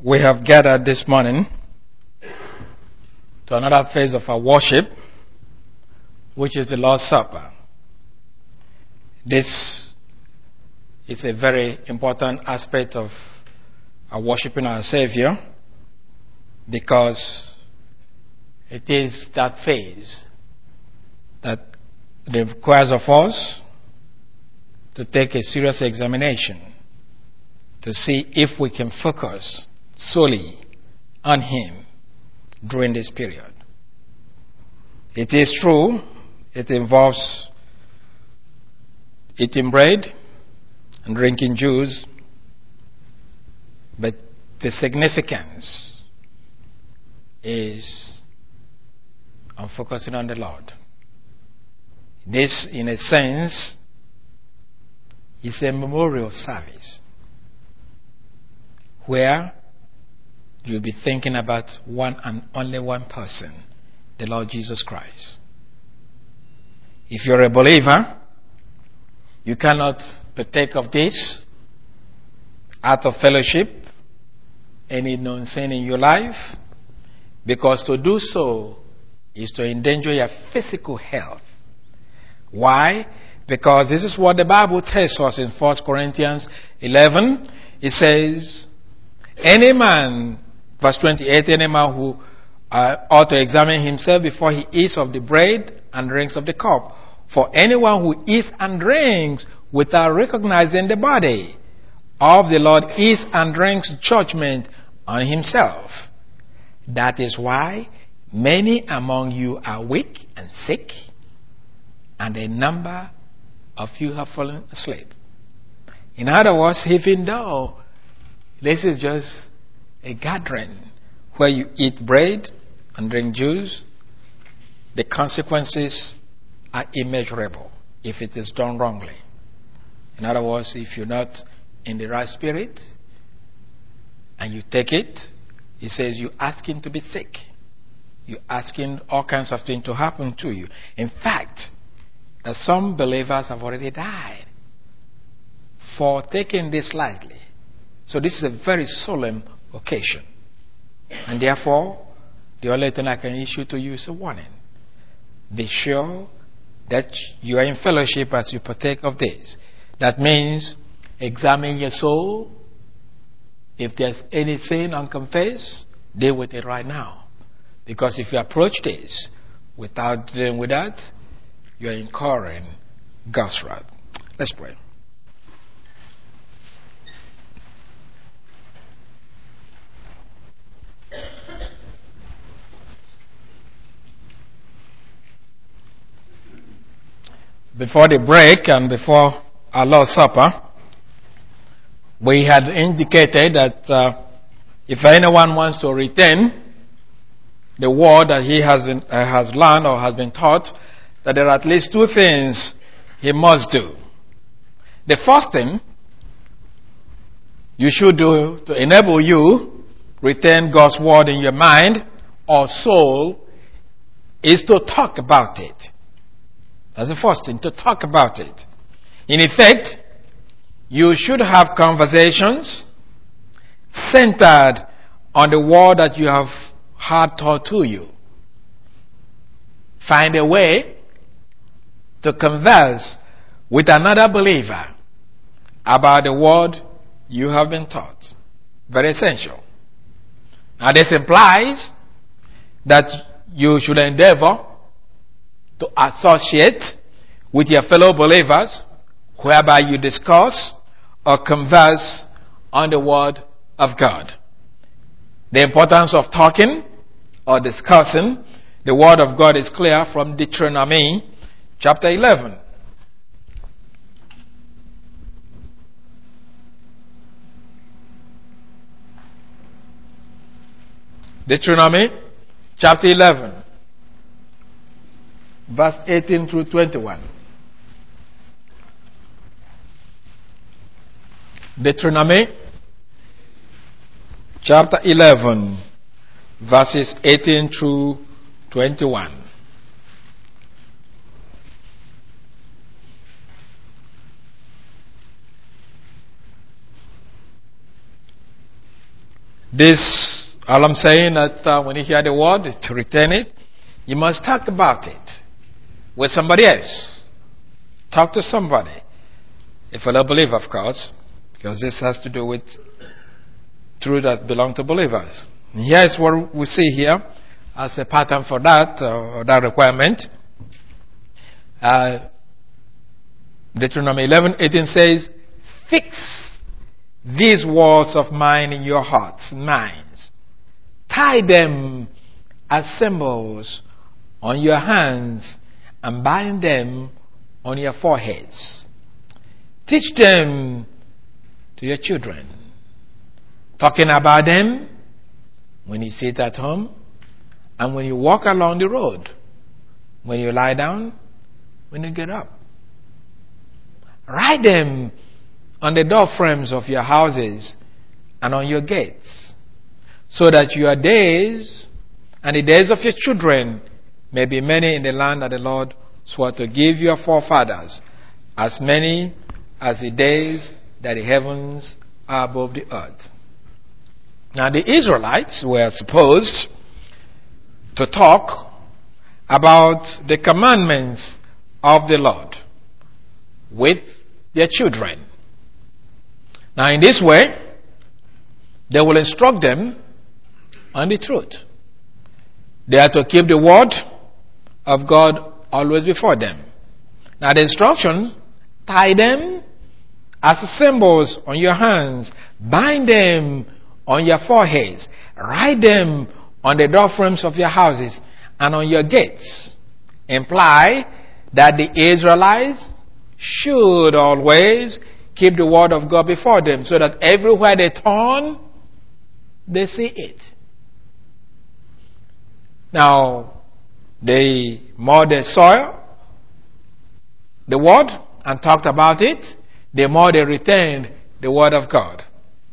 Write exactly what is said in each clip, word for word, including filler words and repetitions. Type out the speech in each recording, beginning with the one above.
we have gathered this morning to another phase of our worship, which is the Lord's Supper. This is a very important aspect of our worshiping our Savior, because it is that phase that requires of us to take a serious examination to see if we can focus solely on Him during this period. It is true, it involves eating bread and drinking juice, but the significance is on focusing on the Lord. This, in a sense, is a memorial service where you'll be thinking about one and only one person, the Lord Jesus Christ. If you're a believer, you cannot partake of this out of fellowship, any known sin in your life, because to do so is to endanger your physical health. Why? Because this is what the Bible tells us in First Corinthians eleven. It says, any man, verse twenty-eight, any man who uh, ought to examine himself before he eats of the bread and drinks of the cup. For anyone who eats and drinks without recognizing the body of the Lord eats and drinks judgment on himself. That is why many among you are weak and sick, and a number of you have fallen asleep. In other words, even though this is just a gathering where you eat bread and drink juice, the consequences are immeasurable if it is done wrongly. In other words, if you're not in the right spirit and you take it, he says you're asking to be sick. You're asking all kinds of things to happen to you. In fact, that some believers have already died for taking this lightly. So this is a very solemn occasion. And therefore, the only thing I can issue to you is a warning. Be sure that you are in fellowship as you partake of this. That means examine your soul. If there's any sin unconfessed, deal with it right now. Because if you approach this without dealing with that, you are incurring God's wrath. Let's pray. Before the break and before our Lord's Supper, we had indicated that uh, if anyone wants to retain the word that he has been, uh, has learned or has been taught, that there are at least two things he must do. The first thing you should do to enable you retain God's word in your mind or soul is to talk about it. That's the first thing, to talk about it. In effect, you should have conversations centered on the word that you have had taught to you. Find a way to converse with another believer about the word you have been taught. Very essential. Now this implies that you should endeavor to associate with your fellow believers, whereby you discuss or converse on the word of God. The importance of talking or discussing the word of God is clear from Deuteronomy chapter eleven. Deuteronomy chapter eleven, verse eighteen through twenty-one. Deuteronomy chapter eleven, verses eighteen through twenty-one. This, all I'm saying that uh, when you hear the word, to retain it, you must talk about it with somebody else. Talk to somebody. A fellow believer, of course, because this has to do with truth that belong to believers. And here is what we see here as a pattern for that, uh, or that requirement. Uh, Deuteronomy eleven eighteen says, fix these words of mine in your hearts and minds. Tie them as symbols on your hands and bind them on your foreheads. Teach them to your children. Talking about them when you sit at home and when you walk along the road, when you lie down, when you get up. Write them on the door frames of your houses and on your gates, so that your days and the days of your children may be many in the land that the Lord swore to give your forefathers, as many as the days that the heavens are above the earth. Now the Israelites were supposed to talk about the commandments of the Lord with their children. Now in this way, they will instruct them on the truth. They are to keep the word of God always before them. Now the instructions, tie them as symbols on your hands, bind them on your foreheads, write them on the door frames of your houses and on your gates, imply that the Israelites should always keep the word of God before them, so that everywhere they turn, they see it. Now, the more they saw the word and talked about it, the more they retained the word of God.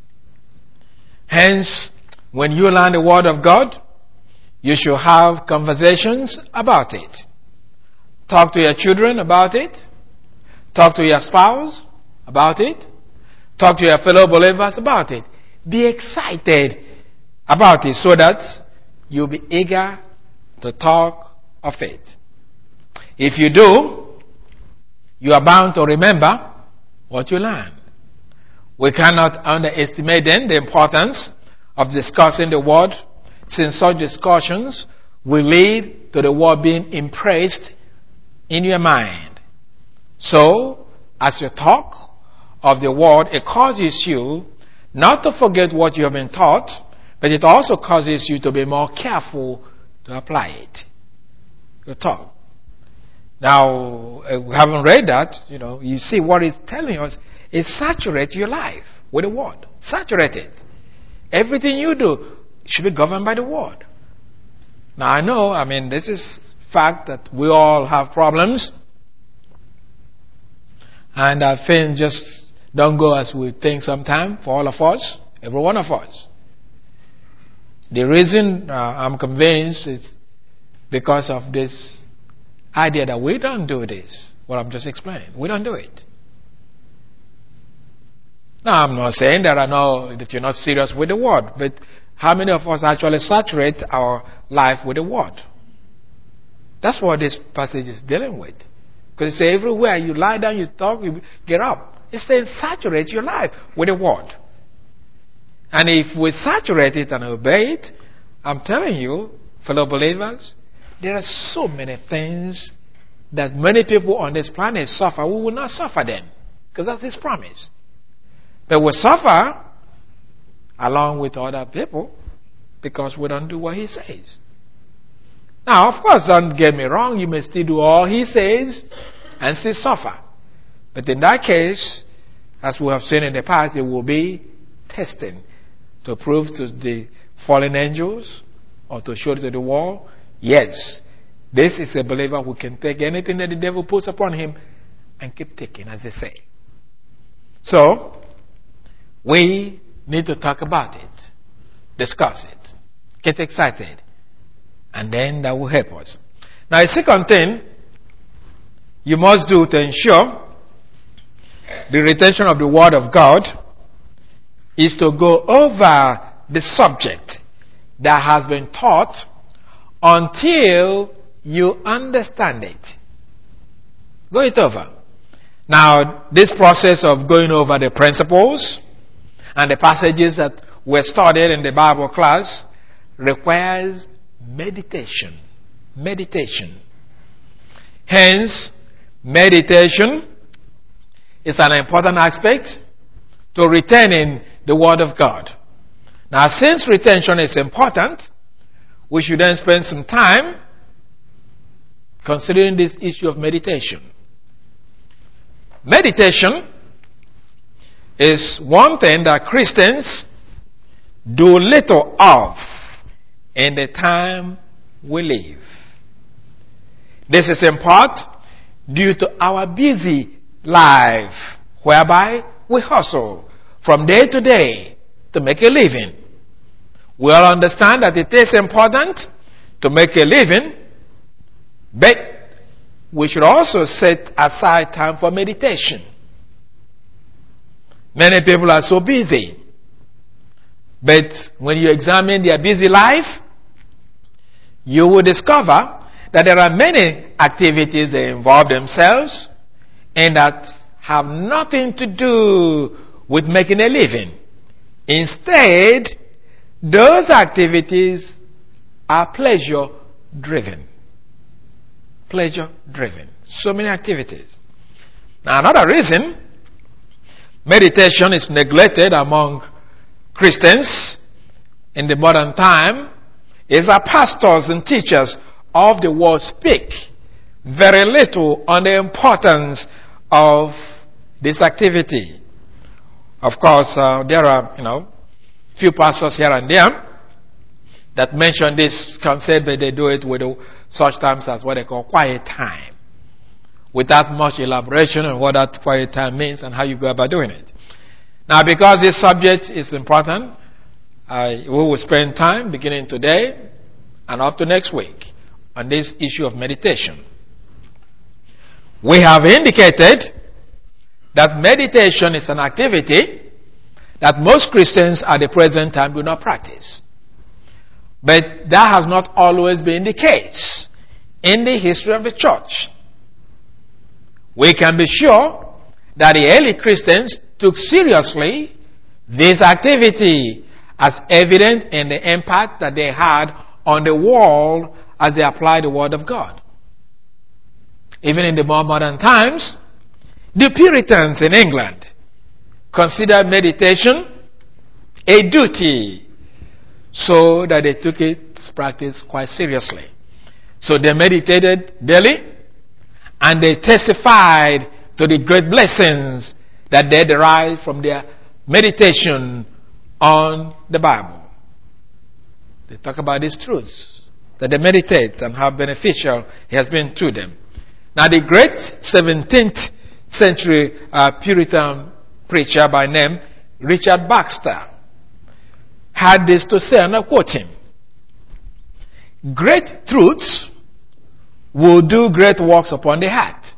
Hence, when you learn the word of God, you should have conversations about it. Talk to your children about it. Talk to your spouse about it. Talk to your fellow believers about it. Be excited about it so that you'll be eager to talk of it. If you do, you are bound to remember what you learn. We cannot underestimate then the importance of discussing the word, since such discussions will lead to the word being impressed in your mind. So, as you talk of the word, it causes you not to forget what you have been taught, but it also causes you to be more careful to apply it. You talk. Now, we haven't read that, you know, you see what it's telling us. It saturates your life with the word. Saturate it. Everything you do should be governed by the word. Now I know, I mean, this is fact that we all have problems. And uh, things just don't go as we think sometimes for all of us, every one of us. The reason uh, I'm convinced is because of this idea that we don't do this, what I'm just explaining. We don't do it. Now, I'm not saying that I know that you're not serious with the word, but how many of us actually saturate our life with the word? That's what this passage is dealing with. Because it says everywhere you lie down, you talk, you get up. It says saturate your life with the word. And if we saturate it and obey it, I'm telling you, fellow believers, there are so many things that many people on this planet suffer. We will not suffer them, because that's His promise. But we suffer along with other people because we don't do what He says. Now, of course, don't get me wrong. You may still do all He says and still suffer. But in that case, as we have seen in the past, it will be testing to prove to the fallen angels or to show to the world, yes, this is a believer who can take anything that the devil puts upon him and keep taking, as they say. So, we need to talk about it, discuss it, get excited, and then that will help us. Now, a second thing you must do to ensure the retention of the Word of God is to go over the subject that has been taught until you understand it. Go it over. Now, this process of going over the principles and the passages that were studied in the Bible class requires meditation. Meditation. Hence, meditation is an important aspect to retaining the Word of God. Now, since retention is important, we should then spend some time considering this issue of meditation. Meditation is one thing that Christians do little of in the time we live. This is in part due to our busy life, whereby we hustle from day to day to make a living. We all understand that it is important to make a living, but we should also set aside time for meditation. Many people are so busy, but when you examine their busy life, you will discover that there are many activities that involve themselves and that have nothing to do with making a living. Instead, those activities are pleasure driven. Pleasure driven. So many activities. Now, another reason meditation is neglected among Christians in the modern time is that pastors and teachers of the world speak very little on the importance of this activity. Of course, uh, there are, you know, few pastors here and there that mention this concept, but they do it with such terms as what they call quiet time, without much elaboration on what that quiet time means and how you go about doing it. Now, because this subject is important, I, we will spend time beginning today and up to next week on this issue of meditation. We have indicated that meditation is an activity that most Christians at the present time do not practice. But that has not always been the case in the history of the church. We can be sure that the early Christians took seriously this activity, as evident in the impact that they had on the world as they applied the Word of God. Even in the more modern times, the Puritans in England considered meditation a duty, so that they took its practice quite seriously. So they meditated daily, and they testified to the great blessings that they derived from their meditation on the Bible. They talk about these truths that they meditate and how beneficial it has been to them. Now, the great seventeenth century uh, Puritan preacher by name Richard Baxter had this to say, and I quote him: "Great truths will do great works upon the heart.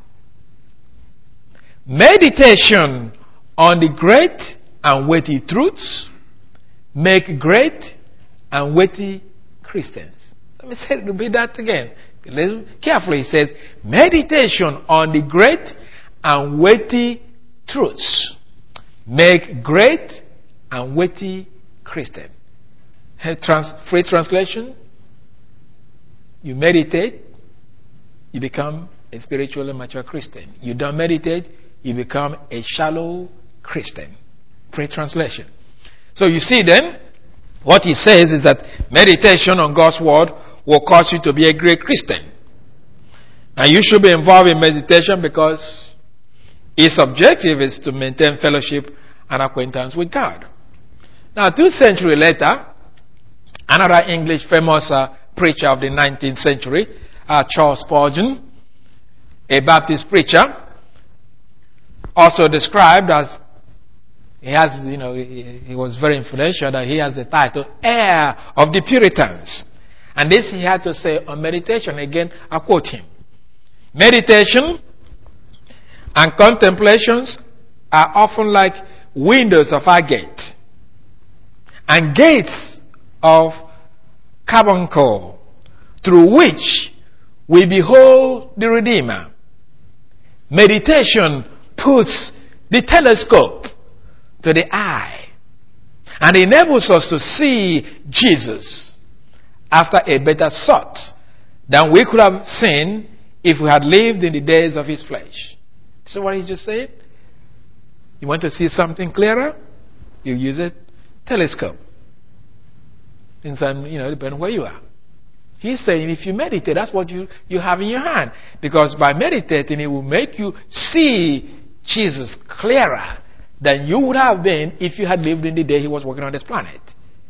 Meditation on the great and weighty truths make great and weighty Christians." Let me say repeat that again. Listen carefully. He says, meditation on the great and weighty truths make great and weighty Christian. Trans- free translation: you meditate, you become a spiritually mature Christian. You don't meditate, you become a shallow Christian. Free translation. So you see then, what he says is that meditation on God's Word will cause you to be a great Christian. And you should be involved in meditation because its objective is to maintain fellowship and acquaintance with God. Now, two centuries later, another English famous uh, preacher of the nineteenth century, uh, Charles Spurgeon, a Baptist preacher, also described as, he has, you know, he, he was very influential, that he has the title, Heir of the Puritans. And this he had to say on meditation. Again, I quote him: "Meditation and contemplations are often like windows of our gate, and gates of carbuncle, through which we behold the Redeemer. Meditation puts the telescope to the eye and enables us to see Jesus after a better sight than we could have seen if we had lived in the days of his flesh. See what he just said? You want to see something clearer? You use a telescope. In some, you know, depending where you are. He's saying if you meditate, that's what you, you have in your hand. Because by meditating, it will make you see Jesus clearer than you would have been if you had lived in the day he was walking on this planet.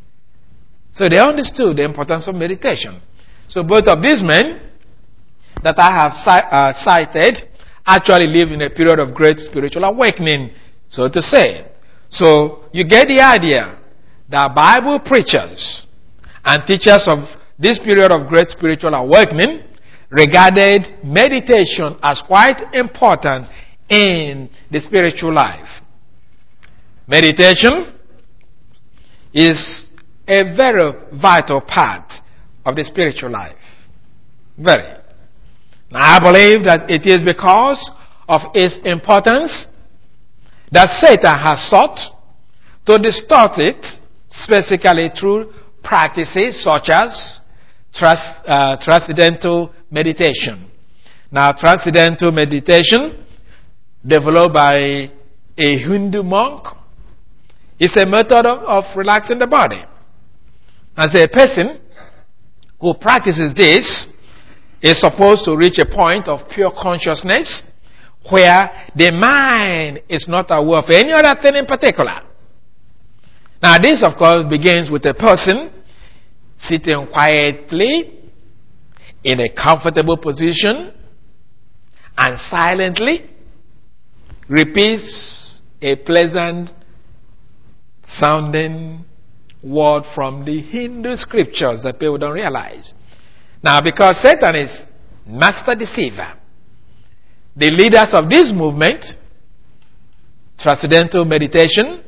So they understood the importance of meditation. So both of these men that I have uh, cited actually lived in a period of great spiritual awakening, so to say. So you get the idea that Bible preachers and teachers of this period of great spiritual awakening regarded meditation as quite important in the spiritual life. Meditation is a very vital part of the spiritual life. Very. Now, I believe that it is because of its importance that Satan has sought to distort it, specifically through practices such as trans, uh, transcendental meditation. Now, transcendental meditation, developed by a Hindu monk, is a method of, of relaxing the body. As a person who practices this is supposed to reach a point of pure consciousness where the mind is not aware of any other thing in particular. Now this, of course, begins with a person sitting quietly in a comfortable position and silently repeats a pleasant sounding word from the Hindu scriptures that people don't realize. Now, because Satan is master deceiver, the leaders of this movement, transcendental meditation,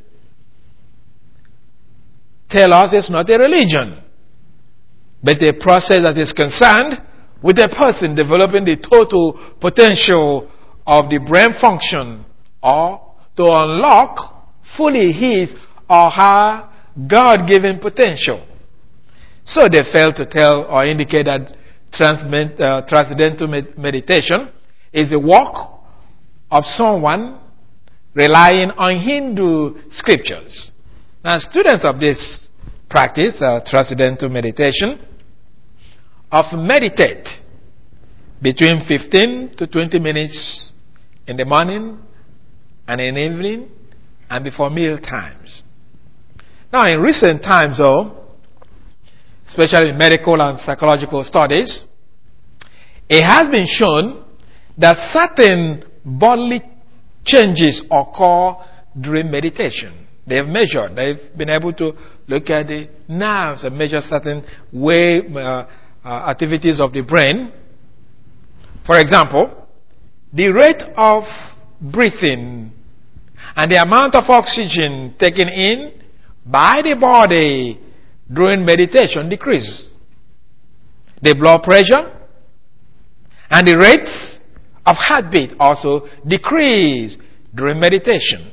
tell us it's not a religion, but a process that is concerned with a person developing the total potential of the brain function, or to unlock fully his or her God-given potential. So they fail to tell or indicate that transcend, uh, transcendental med- meditation is the work of someone relying on Hindu scriptures. Now, students of this practice, uh, transcendental meditation, often meditate between fifteen to twenty minutes in the morning and in the evening and before meal times. Now, in recent times, though, especially in medical and psychological studies, it has been shown that certain bodily changes occur during meditation. They've measured, they've been able to look at the nerves and measure certain way uh, uh, activities of the brain. For example, the rate of breathing and the amount of oxygen taken in by the body during meditation decrease. The blood pressure and the rates of heartbeat also decrease during meditation.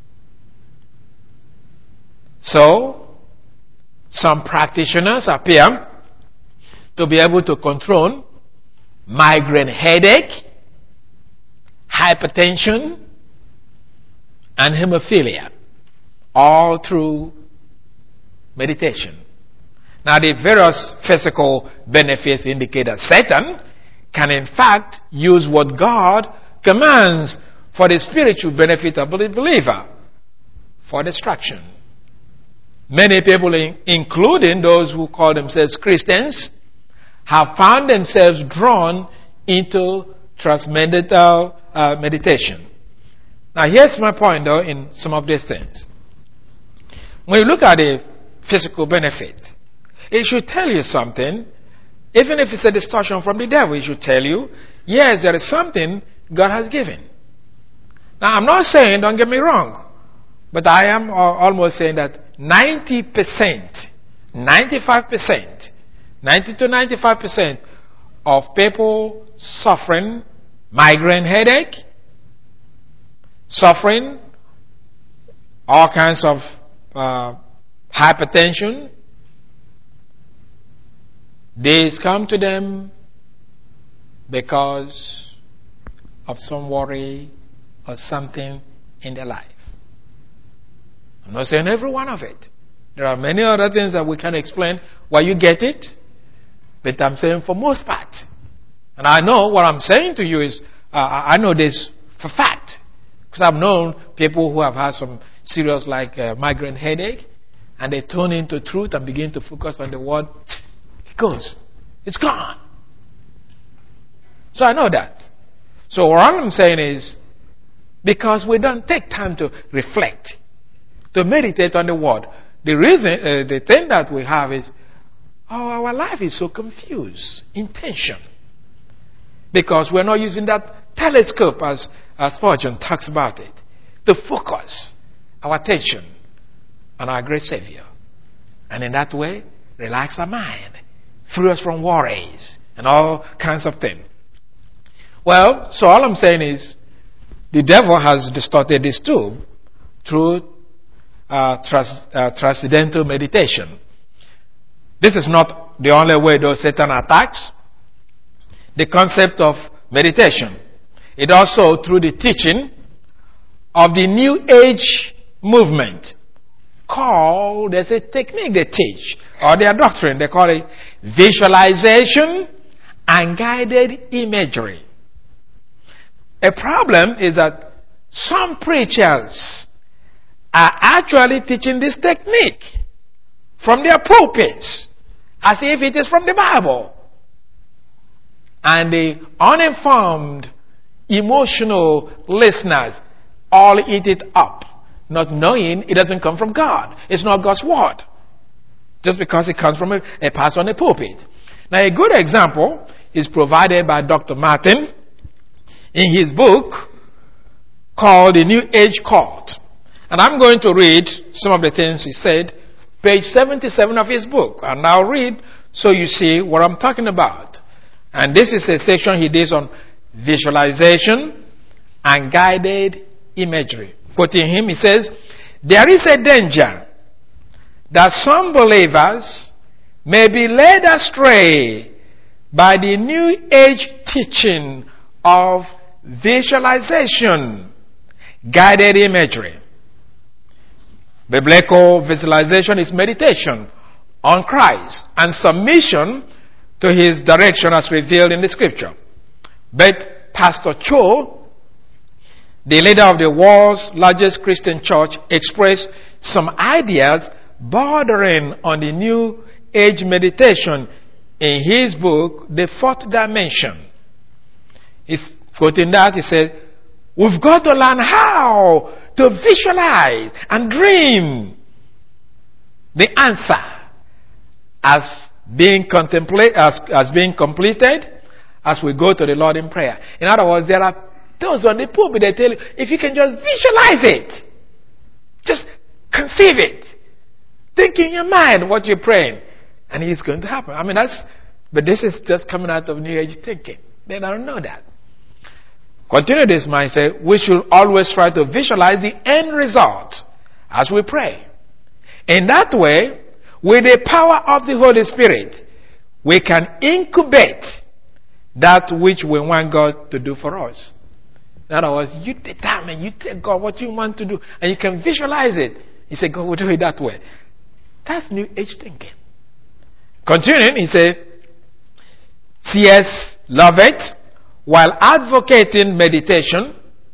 So, some practitioners appear to be able to control migraine headache, hypertension, and hemophilia, all through meditation. Now, the various physical benefits indicate that Satan can in fact use what God commands for the spiritual benefit of the believer for destruction. Many people, including those who call themselves Christians, have found themselves drawn into transcendental uh, meditation. Now, here's my point, though, in some of these things. When you look at the physical benefit, it should tell you something. Even if it's a distortion from the devil, it should tell you, yes, there is something God has given. Now, I'm not saying, don't get me wrong, but I am almost saying that ninety percent, ninety-five percent, ninety to ninety-five percent of people suffering migraine headache, suffering all kinds of uh, hypertension, these come to them because of some worry or something in their life. I'm not saying every one of it. There are many other things that we can explain why you get it, but I'm saying for most part. And I know what I'm saying to you is, uh, I know this for fact. Because I've known people who have had some serious like uh, migraine headache, and they turn into truth and begin to focus on the word. It goes. It's gone. So I know that. So what I'm saying is, because we don't take time to reflect, to meditate on the word. The reason, uh, the thing that we have is, oh, our life is so confused in tension. Because we're not using that telescope as, as Spurgeon talks about it, to focus our attention on our great Savior. And in that way, relax our mind, free us from worries and all kinds of things. Well, so all I'm saying is, the devil has distorted this too through uh, trans, uh, transcendental meditation. This is not the only way though Satan attacks the concept of meditation. It also through the teaching of the New Age movement called, there's a technique they teach, or their doctrine, they call it visualization and guided imagery. A problem is that some preachers are actually teaching this technique from their pulpits as if it is from the Bible. And the uninformed, emotional listeners all eat it up, not knowing it doesn't come from God. It's not God's word. Just because it comes from a, a pastor on a pulpit. Now a good example is provided by Doctor Martin in his book called The New Age Cult. And I'm going to read some of the things he said, page seventy-seven of his book. And I'll read so you see what I'm talking about. And this is a section he did on visualization and guided imagery. Quoting him, he says, there is a danger that some believers may be led astray by the New Age teaching of visualization, guided imagery. Biblical visualization is meditation on Christ and submission to his direction as revealed in the scripture. But Pastor Cho, the leader of the world's largest Christian church, expressed some ideas bordering on the New Age meditation in his book, The Fourth Dimension. He's quoting that, he said, we've got to learn how to visualize and dream the answer as being contemplate as, as being completed as we go to the Lord in prayer. In other words, there are those on the pulpit, they tell you, if you can just visualize it, just conceive it, think in your mind what you're praying, and it's going to happen. I mean, that's, but this is just coming out of New Age thinking. They don't know that. Continue this mindset. We should always try to visualize the end result as we pray. In that way, with the power of the Holy Spirit, we can incubate that which we want God to do for us. In other words, you determine, you tell God what you want to do, and you can visualize it. You say, God will do it that way. That's New Age thinking. Continuing, he said, C S Lovett, while advocating meditation,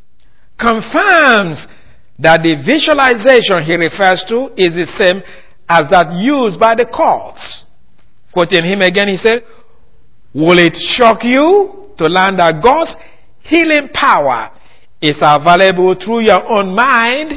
confirms that the visualization he refers to is the same as that used by the cults. Quoting him again, he said, will it shock you to learn that God's healing power is available through your own mind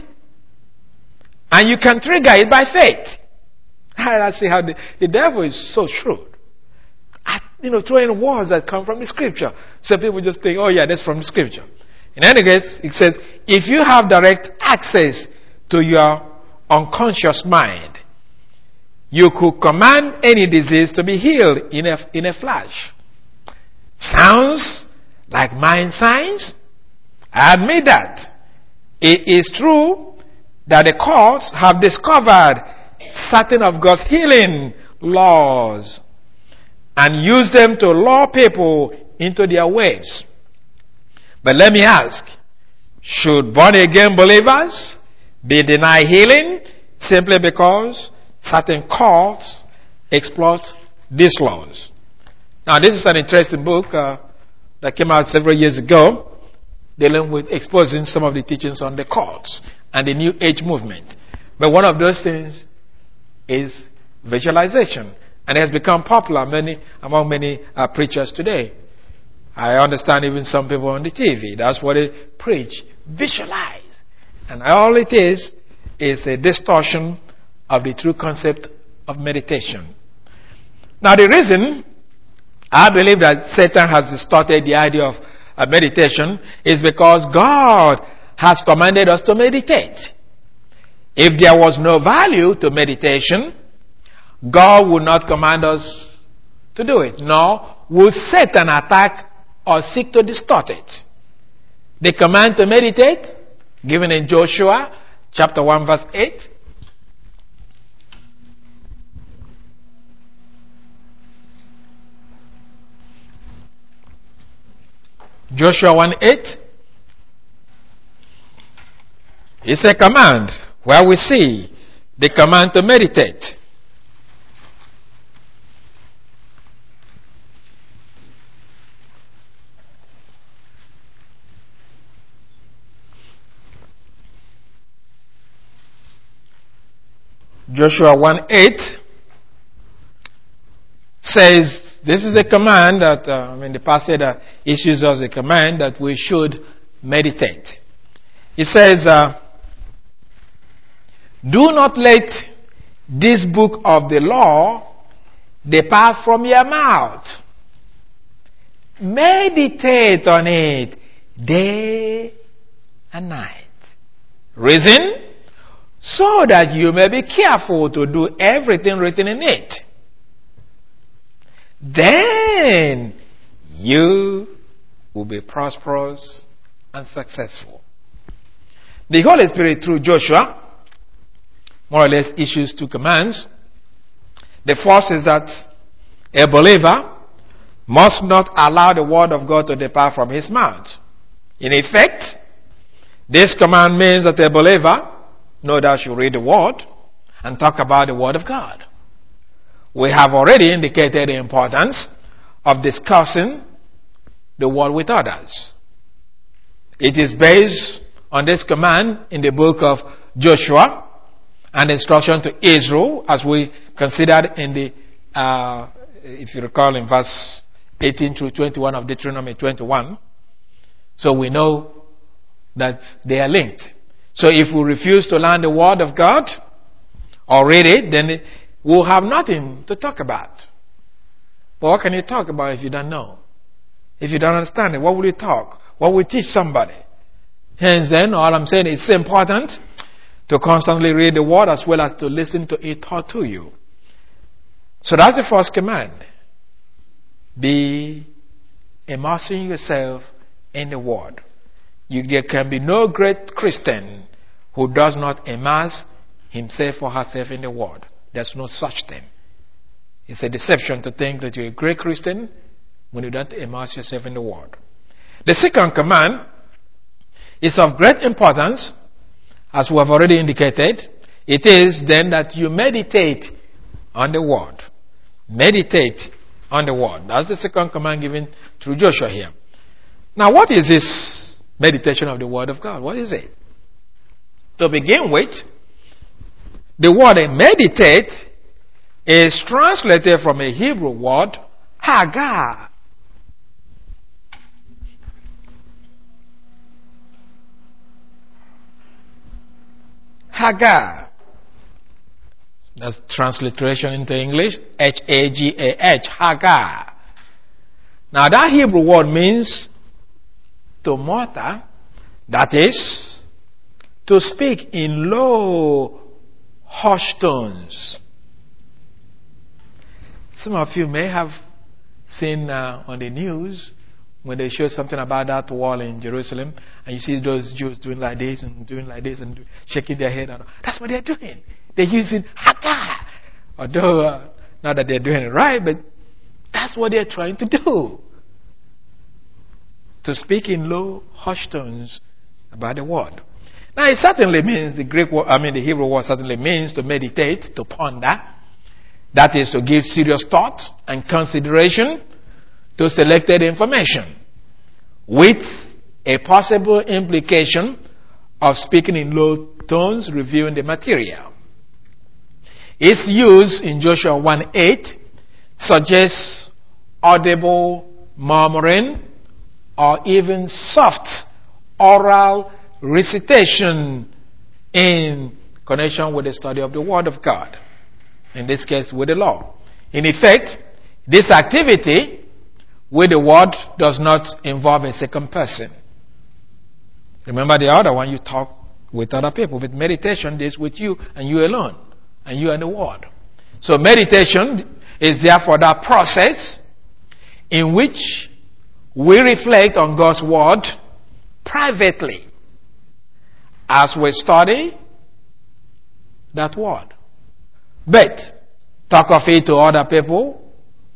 and you can trigger it by faith? I see how the, the devil is so shrewd. At, you know, throwing words that come from the scripture. So people just think, oh yeah, that's from the scripture. In any case, it says, if you have direct access to your unconscious mind, you could command any disease to be healed in a, in a flash. Sounds like mind science? I admit that. It is true that the courts have discovered certain of God's healing laws and used them to lure people into their ways. But let me ask, should born-again believers be denied healing simply because certain courts exploit these laws? Now, this is an interesting book uh, that came out several years ago, dealing with exposing some of the teachings on the courts and the New Age movement. But one of those things is visualization, and it has become popular many among many uh, preachers today. I understand even some people on the T V, that's what they preach. Visualize. And all it is, is a distortion of the true concept of meditation. Now the reason I believe that Satan has distorted the idea of uh, meditation is because God has commanded us to meditate. If there was no value to meditation, God would not command us to do it. Nor would Satan attack or seek to distort it. The command to meditate, given in Joshua chapter one verse eight. Joshua one eight. It's a command where we see the command to meditate. Joshua one eight says, this is a command that, uh, I mean, the pastor uh, issues us a command that we should meditate. It says, uh, do not let this book of the law depart from your mouth. Meditate on it day and night. Reason? So that you may be careful to do everything written in it. Then you will be prosperous and successful. The Holy Spirit, through Joshua, more or less issues two commands. The first is that a believer must not allow the word of God to depart from his mouth. In effect, this command means that a believer no doubt should read the word and talk about the word of God. We have already indicated the importance of discussing the word with others. It is based on this command in the book of Joshua and instruction to Israel, as we considered in the, uh, if you recall, in verse eighteen through twenty-one of Deuteronomy twenty-one. So we know that they are linked. So if we refuse to learn the word of God or read it, then we'll have nothing to talk about. But what can you talk about if you don't know? If you don't understand it, what will you talk? What will you teach somebody? Hence then, all I'm saying is it's important to constantly read the word as well as to listen to it taught to you. So that's the first command. Be immersing yourself in the word. You, there can be no great Christian who does not immerse himself or herself in the word. There's no such thing. It's a deception to think that you're a great Christian when you don't immerse yourself in the word. The second command is of great importance, as we have already indicated. It is then that you meditate on the word. Meditate on the word. That's the second command given through Joshua here. Now, what is this meditation of the word of God? What is it? To begin with, the word meditate is translated from a Hebrew word, Haggah. Haggah. That's transliteration into English, H A G A H, Haggah. Now that Hebrew word means to mutter, that is, to speak in low hushed tones. Some of you may have seen uh, on the news when they show something about that wall in Jerusalem, and you see those Jews doing like this and doing like this and shaking their head. That's what they're doing. They're using Haggah. Although, uh, not that they're doing it right, but that's what they're trying to do. To speak in low, hushed tones about the word. Now, it certainly means, the Greek word, I mean, the Hebrew word certainly means to meditate, to ponder. That is to give serious thought and consideration to selected information, with a possible implication of speaking in low tones, reviewing the material. Its use in Joshua one eight suggests audible murmuring or even soft oral recitation in connection with the study of the Word of God. In this case, with the law. In effect, this activity with the Word does not involve a second person. Remember the other one, you talk with other people. With meditation, this with you and you alone. And you and the Word. So meditation is therefore that process in which we reflect on God's Word privately as we study that Word. But talk of it to other people,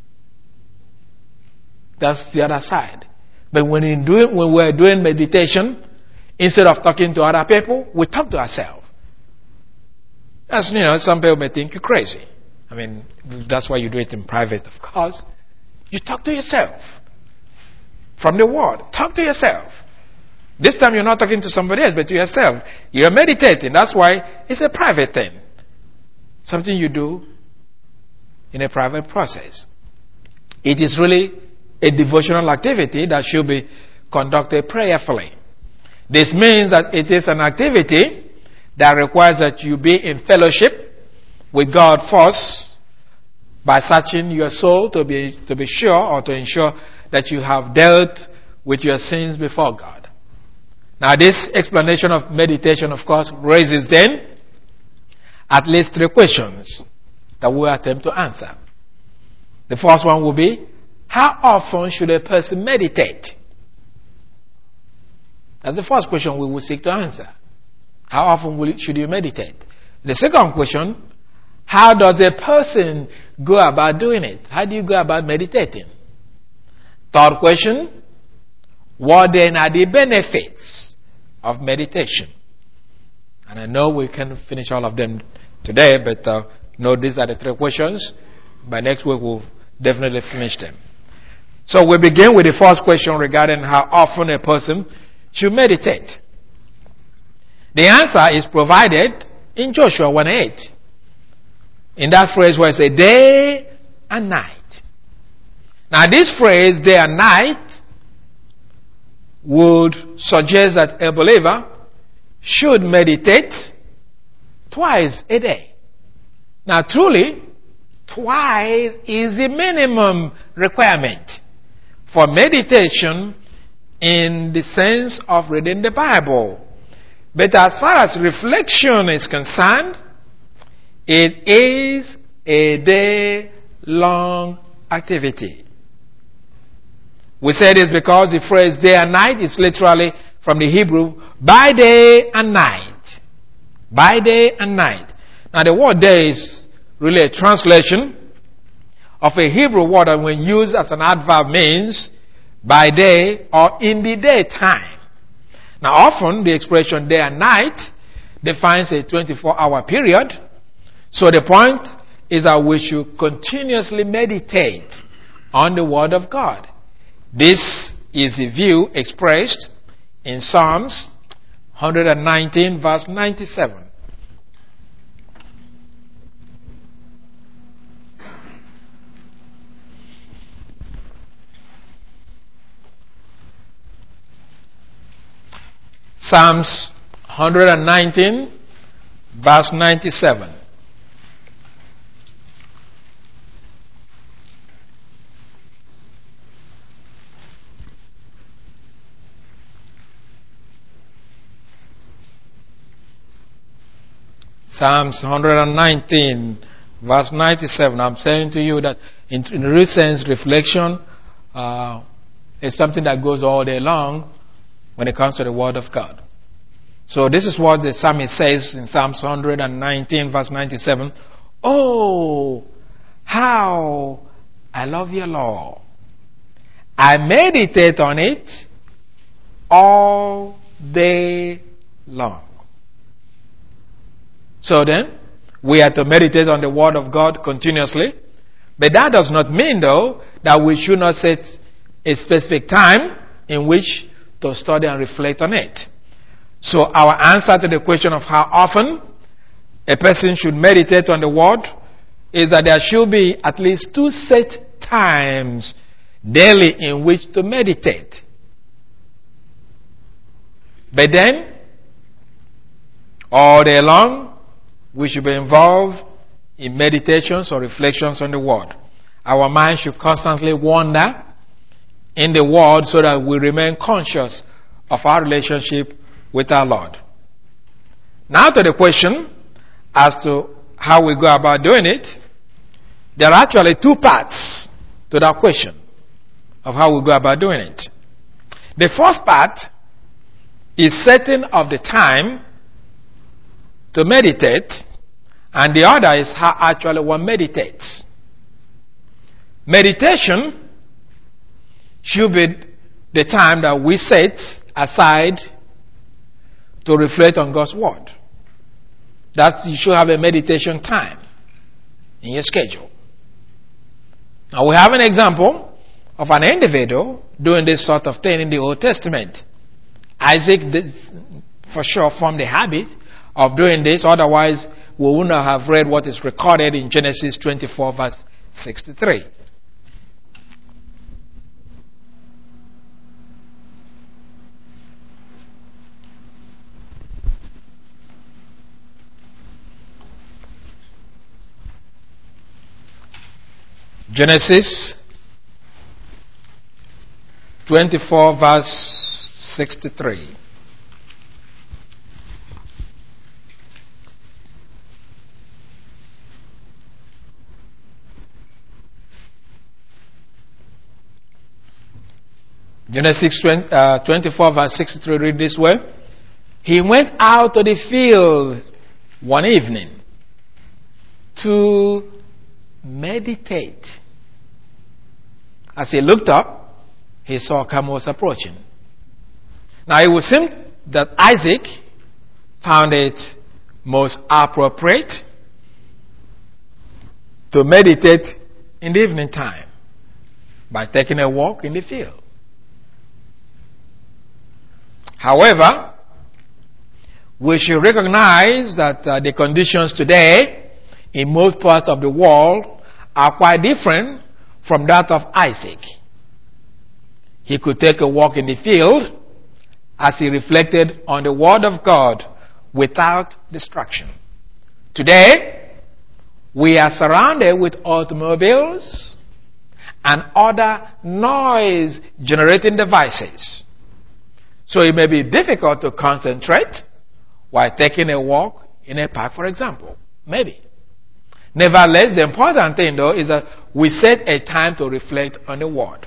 that's the other side. But when, in doing, when we're doing meditation, instead of talking to other people, we talk to ourselves. As you know, some people may think you're crazy. I mean, that's why you do it in private, of course. You talk to yourself. From the Word. Talk to yourself. This time you're not talking to somebody else, but to yourself. You're meditating. That's why it's a private thing. Something you do in a private process. It is really a devotional activity that should be conducted prayerfully. This means that it is an activity that requires that you be in fellowship with God first by searching your soul to be to be sure or to ensure that you have dealt with your sins before God. Now, this explanation of meditation, of course, raises then at least three questions that we will attempt to answer. The first one will be, how often should a person meditate? That's the first question we will seek to answer. How often will it, should you meditate? The second question, how does a person go about doing it? How do you go about meditating? Third question, what then are the benefits of meditation? And I know we can finish all of them today, but uh, no, these are the three questions. By next week we'll definitely finish them. So we begin with the first question regarding how often a person should meditate. The answer is provided in Joshua one eight. In that phrase where it says day and night. Now this phrase, day and night, would suggest that a believer should meditate twice a day. Now truly, twice is the minimum requirement for meditation in the sense of reading the Bible. But as far as reflection is concerned, it is a day-long activity. We say this because the phrase day and night is literally from the Hebrew, by day and night. By day and night. Now the word day is really a translation of a Hebrew word that when used as an adverb means by day or in the daytime. Now often the expression day and night defines a twenty-four hour period. So the point is that we should continuously meditate on the Word of God. This is the view expressed in Psalms one nineteen verse ninety-seven. Psalms one nineteen verse ninety-seven. Psalms one nineteen, verse ninety-seven. I'm saying to you that in, in real sense, reflection uh, is something that goes all day long when it comes to the Word of God. So this is what the psalmist says in Psalms one nineteen, verse ninety-seven. Oh, how I love your law. I meditate on it all day long. So then, we are to meditate on the Word of God continuously. But that does not mean, though, that we should not set a specific time in which to study and reflect on it. So our answer to the question of how often a person should meditate on the Word is that there should be at least two set times daily in which to meditate. But then, all day long, we should be involved in meditations or reflections on the Word. Our mind should constantly wander in the Word so that we remain conscious of our relationship with our Lord. Now to the question as to how we go about doing it. There are actually two parts to that question of how we go about doing it. The first part is setting of the time to meditate, and the other is how actually one meditates. Meditation should be the time that we set aside to reflect on God's Word. That you should have a meditation time in your schedule. Now we have an example of an individual doing this sort of thing in the Old Testament. Isaac did, for sure formed the habit of doing this, otherwise we wouldn't have read what is recorded in Genesis twenty-four verse sixty-three. Genesis twenty-four verse sixty-three. Genesis twenty-four verse sixty-three read this way. He went out to the field one evening to meditate. As he looked up, he saw camels approaching. Now it would seem that Isaac found it most appropriate to meditate in the evening time by taking a walk in the field. However, we should recognize that uh, the conditions today in most parts of the world are quite different from that of Isaac. He could take a walk in the field as he reflected on the Word of God without distraction. Today, we are surrounded with automobiles and other noise-generating devices. So it may be difficult to concentrate while taking a walk in a park, for example. Maybe. Nevertheless, the important thing, though, is that we set a time to reflect on the Word.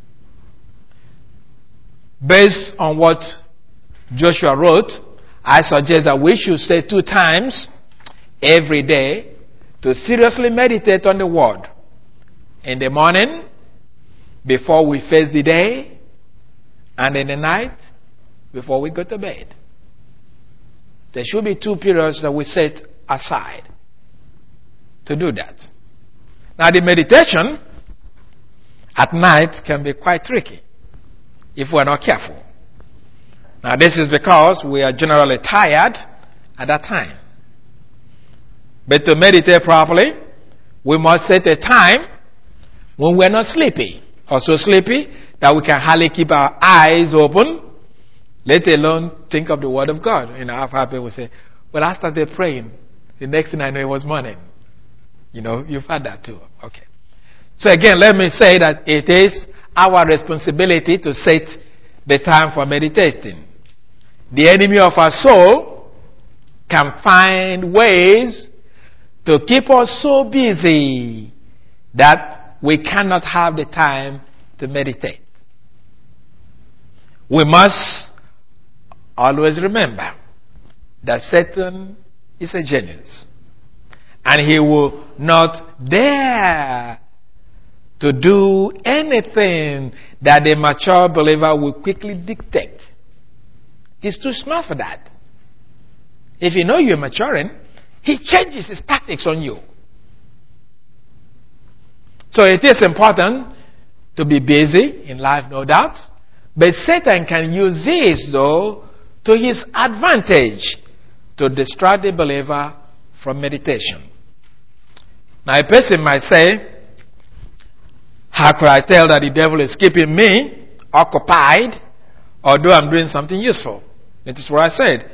Based on what Joshua wrote, I suggest that we should say two times every day to seriously meditate on the Word. In the morning, before we face the day, and in the night, before we go to bed. There should be two periods that we set aside to do that. Now the meditation at night can be quite tricky if we're not careful. Now this is because we are generally tired at that time. But to meditate properly, we must set a time when we're not sleepy, or so sleepy that we can hardly keep our eyes open, let alone think of the Word of God. You know, I've had people say, well, I started praying. The next thing I know, it was morning. You know, you've had that too. Okay. So again, let me say that it is our responsibility to set the time for meditating. The enemy of our soul can find ways to keep us so busy that we cannot have the time to meditate. We must always remember that Satan is a genius, and he will not dare to do anything that a mature believer will quickly dictate. He's too smart for that. If you know you're maturing, he changes his tactics on you. So it is important to be busy in life, no doubt. But Satan can use this, though, to his advantage to distract the believer from meditation. Now, a person might say, how could I tell that the devil is keeping me occupied, although I'm doing something useful? That is what I said.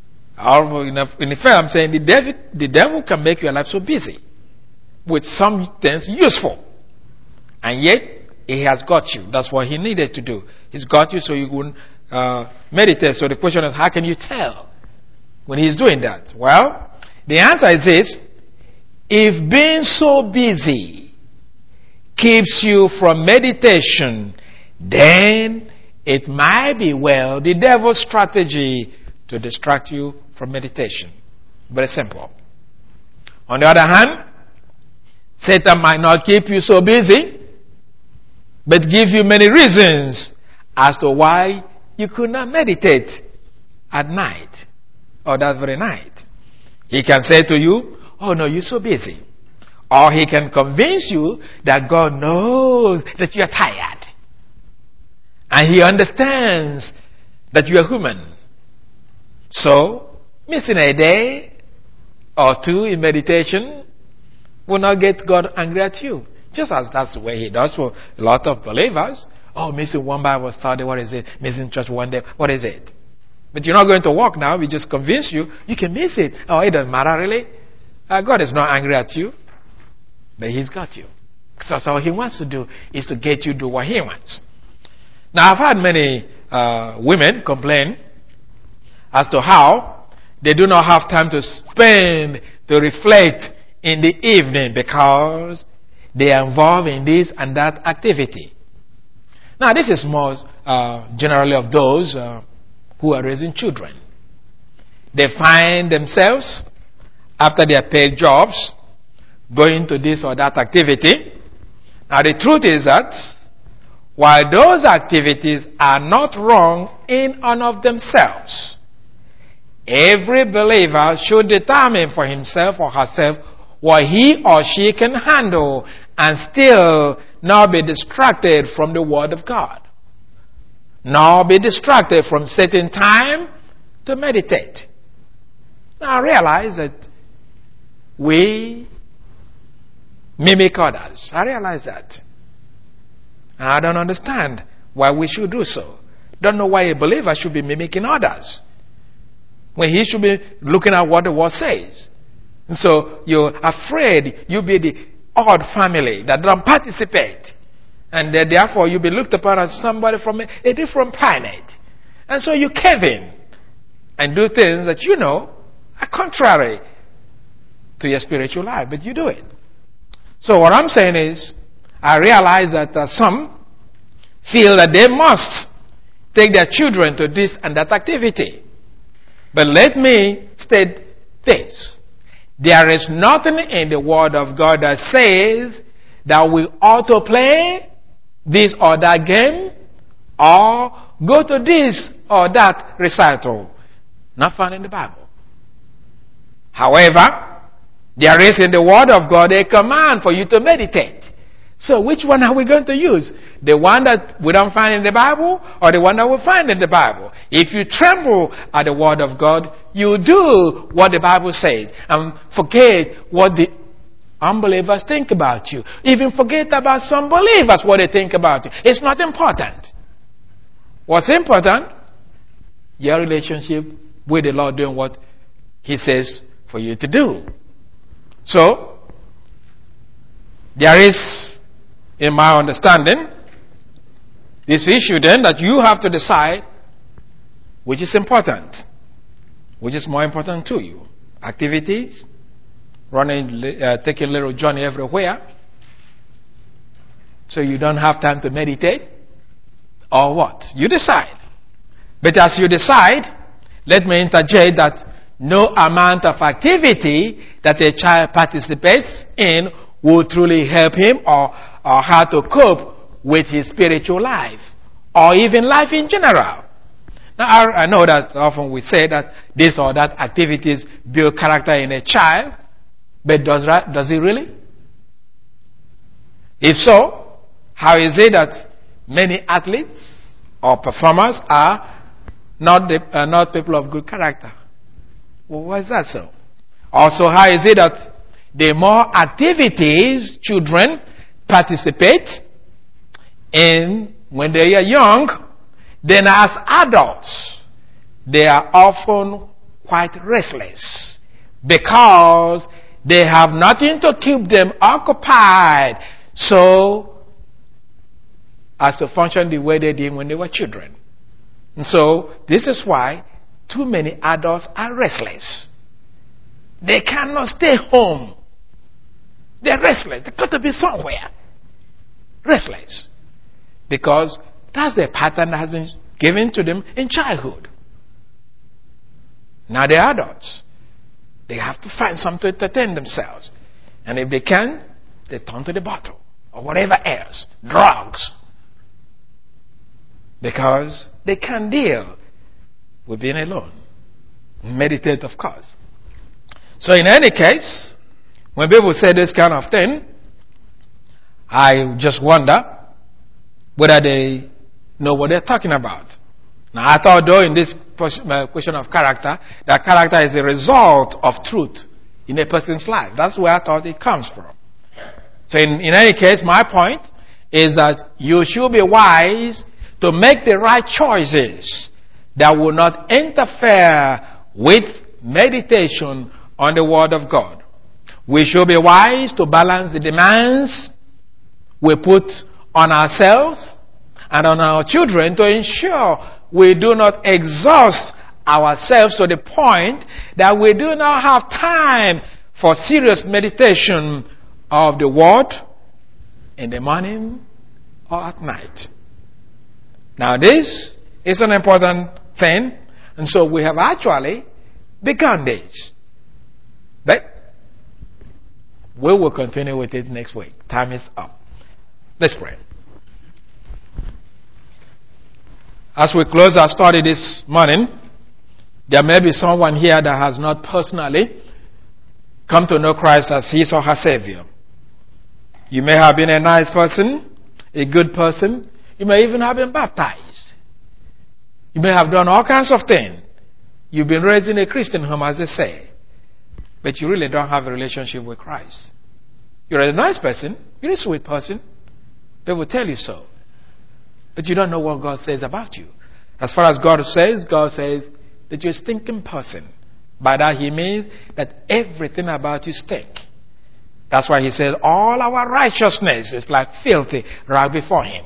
In effect, I'm saying the devil, the devil can make your life so busy with some things useful. And yet, he has got you. That's what he needed to do. He's got you so you wouldn't uh, meditate. So the question is, how can you tell when he's doing that? Well, the answer is this. If being so busy keeps you from meditation, then it might be, well, the devil's strategy to distract you from meditation. Very simple. On the other hand, Satan might not keep you so busy, but give you many reasons as to why you could not meditate at night or that very night. He can say to you, oh no, you're so busy. Or he can convince you that God knows that you're tired. And he understands that you are human. So, missing a day or two in meditation will not get God angry at you. Just as that's the way he does for a lot of believers. Oh, missing one Bible study, what is it? Missing church one day, what is it? But you're not going to walk now. We just convince you, you can miss it. Oh, it doesn't matter really. Uh, God is not angry at you, but he's got you. So, so what he wants to do is to get you to do what he wants. Now, I've had many uh, women complain as to how they do not have time to spend, to reflect in the evening because they are involved in this and that activity. Now, this is more uh, generally of those uh, who are raising children. They find themselves, after their paid jobs, going to this or that activity. Now, the truth is that while those activities are not wrong in and of themselves, every believer should determine for himself or herself what he or she can handle and still not be distracted from the Word of God. Nor be distracted from setting time to meditate. Now I realize that we mimic others. I realize that. I don't understand why we should do so. Don't know why a believer should be mimicking others when he should be looking at what the Word says. And so you're afraid you'll be the odd family that don't participate. And that therefore you'll be looked upon as somebody from a, a different planet. And so you cave in and do things that you know are contrary to your spiritual life, but you do it. So what I'm saying is, I realize that uh, some feel that they must take their children to this and that activity. But let me state this. There is nothing in the Word of God that says that we ought to play this or that game or go to this or that recital. Not found in the Bible. However, there is in the Word of God a command for you to meditate. So which one are we going to use? The one that we don't find in the Bible or the one that we find in the Bible? If you tremble at the Word of God, you do what the Bible says and forget what the unbelievers think about you. Even forget about some believers, what they think about you. It's not important. What's important? Your relationship with the Lord, doing what He says for you to do. So, there is, in my understanding, this issue then that you have to decide which is important. Which is more important to you? Activities? Running, uh, taking a little journey everywhere? So you don't have time to meditate? Or what? You decide. But as you decide, let me interject that no amount of activity that a child participates in will truly help him or, or how to cope with his spiritual life or even life in general. Now, I, I know that often we say that this or that activities build character in a child, but does, does it really? If so, how is it that many athletes or performers are not, the, uh, not people of good character? Well, why is that so? Also, how is it that the more activities children participate in when they are young, then as adults, they are often quite restless because they have nothing to keep them occupied so as to function the way they did when they were children. And so, this is why too many adults are restless. They cannot stay home. They're restless. They've got to be somewhere. Restless. Because that's the pattern that has been given to them in childhood. Now they're adults. They have to find something to entertain themselves. And if they can't, they turn to the bottle or whatever else. Drugs. Because they can't deal with being alone. Meditate, of course. So in any case, when people say this kind of thing, I just wonder whether they know what they're talking about. Now, I thought, though, in this question of character, that character is a result of truth in a person's life. That's where I thought it comes from. So, in, in any case, my point is that you should be wise to make the right choices that will not interfere with meditation on the Word of God. We should be wise to balance the demands we put on ourselves and on our children to ensure we do not exhaust ourselves to the point that we do not have time for serious meditation of the Word in the morning or at night. Now this is an important thing, and so we have actually begun this. But we will continue with it next week. Time is up. Let's pray. As we close our study this morning, there may be someone here that has not personally come to know Christ as his or her Savior. You may have been a nice person, a good person. You may even have been baptized. You may have done all kinds of things. You've been raised in a Christian home, as they say. But you really don't have a relationship with Christ. You're a nice person. You're a sweet person. They will tell you so. But you don't know what God says about you. As far as God says, God says that you're a stinking person. By that he means that everything about you stink. That's why he said all our righteousness is like filthy right before him.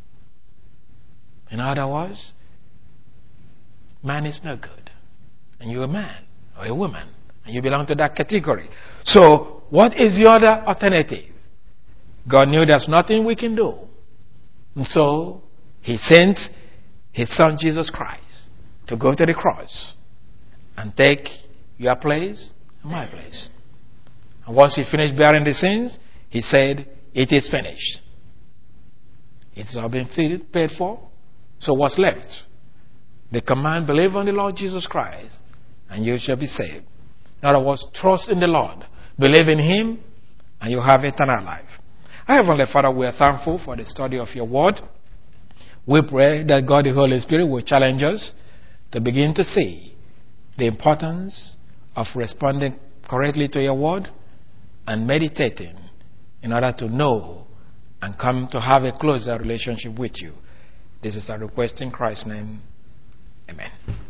In other words, man is no good. And you're a man or a woman. And you belong to that category. So, what is the other alternative? God knew there's nothing we can do. And so, he sent his son Jesus Christ to go to the cross and take your place and my place. And once he finished bearing the sins, he said, it is finished. It's all been paid for. So what's left? The command, believe on the Lord Jesus Christ and you shall be saved. In other words, trust in the Lord. Believe in him and you have eternal life. Our Heavenly Father, we are thankful for the study of your word. We pray that God the Holy Spirit will challenge us to begin to see the importance of responding correctly to your word and meditating in order to know and come to have a closer relationship with you. This is our request in Christ's name. Amen.